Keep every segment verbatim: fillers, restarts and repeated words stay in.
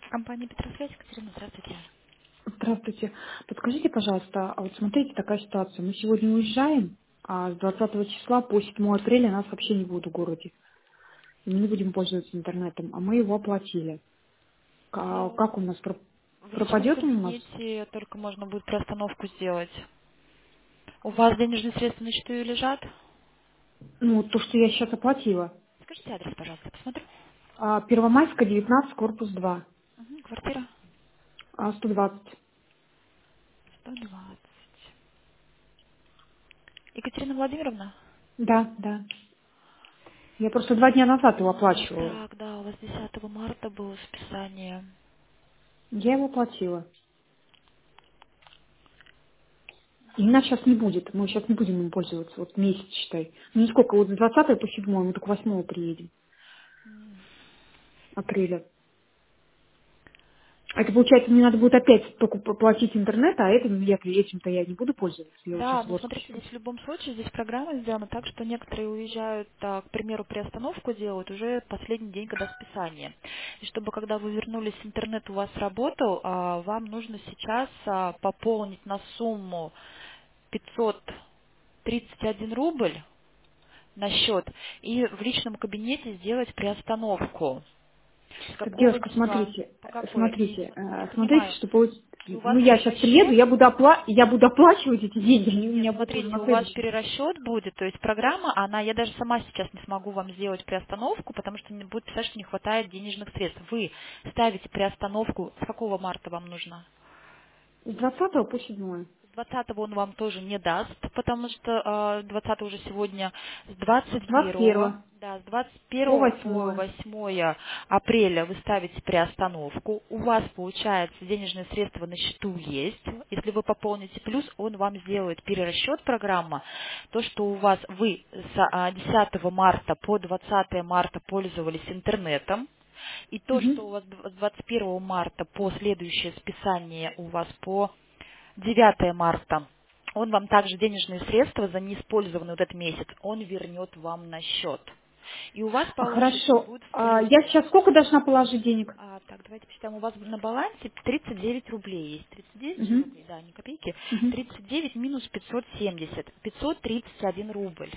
Компания Петросвязь, Екатерина, здравствуйте. Здравствуйте. Подскажите, пожалуйста, а вот смотрите, такая ситуация. Мы сегодня уезжаем, а с двадцатого числа по седьмое апреля нас вообще не будет в городе. И мы не будем пользоваться интернетом, а мы его оплатили. Ка- Ну, Как у нас про- в личном пропадет он у нас? кабинете только можно будет приостановку сделать. У вас денежные средства на счету лежат? Ну, вот то, что я сейчас оплатила. Скажите адрес, пожалуйста, посмотрю. А, Первомайская, девятнадцать, корпус два, Мгм, квартира а, сто двадцать. сто двадцать. Екатерина Владимировна? Да, да. Я просто два дня назад его А, оплачивала. так, да, у вас десятого марта было списание. Я его оплатила. И нас сейчас не будет. Мы сейчас не будем им пользоваться. Вот месяц, считай. Ну, сколько? Вот с двадцатого по седьмое, мы только восьмого приедем. М, Апреля. А это получается, мне надо будет опять только платить интернет, а этим, я, этим-то я не буду пользоваться. Я вот Да, сейчас ну в смотрите, отпуске. здесь в любом случае, здесь программа сделана так, что некоторые уезжают, а, к примеру, приостановку делают уже последний день, когда списание. И чтобы, когда вы вернулись, интернет у вас работал, а, вам нужно сейчас а, пополнить на сумму пятьсот тридцать один рубль на счет и в личном кабинете сделать приостановку. С Так, какого девушка, числа? смотрите, По э, какое? И смотрите, не э, смотрите, понимаю. что получится. И у Ну, вас я сейчас приеду, перерасчет. я буду, опла- я буду оплачивать эти деньги, они у Нет, меня будут уже смотрите, на у вас следующем. перерасчет будет, то есть программа, она, я даже сама сейчас не смогу вам сделать приостановку, потому что не будет писать, что не хватает денежных средств. Вы ставите приостановку, с какого марта вам нужно? С двадцатого по седьмое. С двадцатого он вам тоже не даст, потому что э, двадцатого уже сегодня, с С двадцать двадцать первого, первого да, с двадцать по первого по восьмое. восьмое апреля вы ставите приостановку, у вас получается денежные средства на счету есть, если вы пополните плюс, он вам сделает перерасчет программа, то, что у вас вы с а, десятого марта по двадцатое марта пользовались интернетом, и то, Угу. что у вас с двадцать первого марта по следующее списание у вас по девятое марта, он вам также денежные средства за неиспользованный вот этот месяц, он вернет вам на счет. И у вас получится Хорошо. будет в А я плюсе. сейчас сколько должна положить денег? А, так, давайте посчитаем. У вас на балансе тридцать девять рублей есть. тридцать девять же Угу. рублей, да, не копейки. Угу. тридцать девять минус пятьсот семьдесят. пятьсот тридцать один рубль.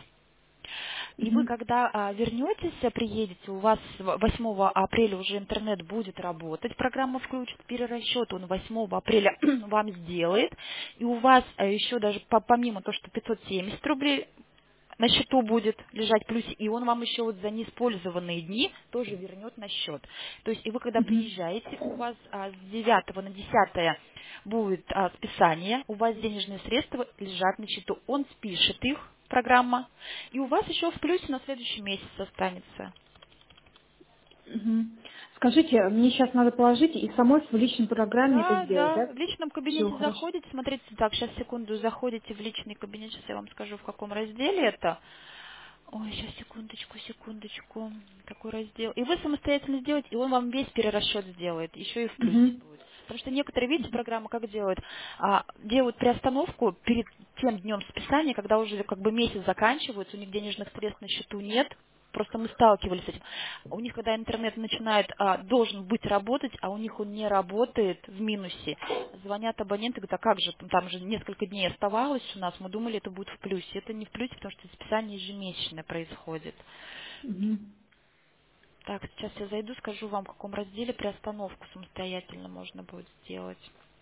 И вы, Угу. когда а, вернетесь, а, приедете, у вас в- восьмого апреля уже интернет будет работать, программа включит перерасчет, он восьмого апреля вам сделает, и у вас а, еще даже по- помимо того, что пятьсот семьдесят рублей на счету будет лежать в плюсе, и он вам еще вот за неиспользованные дни тоже вернет на счет. То есть, и вы когда Угу. приезжаете, у вас а, с девятого на десятое будет а, списание, у вас денежные средства лежат на счету, он спишет их, программа, и у вас еще в плюсе на следующий месяц останется. Мгм. Скажите, мне сейчас надо положить и самой в личной программе это Да, сделать, да, да? в личном Все, кабинете хорошо. заходите, смотрите, так, сейчас секунду, заходите в личный кабинет, сейчас я вам скажу, в каком разделе это. Ой, сейчас, секундочку, секундочку, какой раздел. И вы самостоятельно сделаете, и он вам весь перерасчет сделает, еще и в плюсе Угу. будет. Потому что некоторые, видите, программы как делают? А, делают приостановку перед тем днем списания, когда уже как бы месяц заканчивается, у них денежных средств на счету нет, просто мы сталкивались с этим. У них, когда интернет начинает, а, должен быть работать, а у них он не работает в минусе, звонят абоненты, говорят, а как же, там, там же несколько дней оставалось у нас, мы думали, это будет в плюсе. Это не в плюсе, потому что списание ежемесячное происходит. Угу. Так, сейчас я зайду, скажу вам, в каком разделе приостановку самостоятельно можно будет сделать.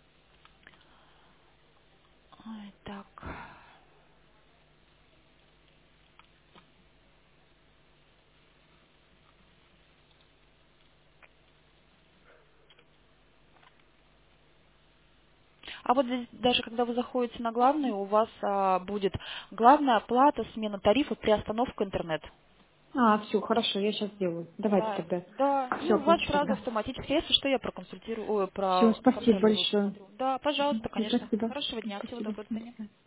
Ой, так. А вот здесь, даже когда вы заходите на главную, у вас а, будет главная оплата, смена тарифа, приостановка интернет. А, все, хорошо, я сейчас сделаю. Давайте Да, тогда. да, и Все, у вас получу сразу тогда. автоматически, если что, я проконсультирую, ой, Все, спасибо проконтролирую, большое. посмотрю. Да, Мгм. пожалуйста, Всё, конечно. спасибо. Хорошего дня, всего Спасибо. доброго, до До свидания. свидания.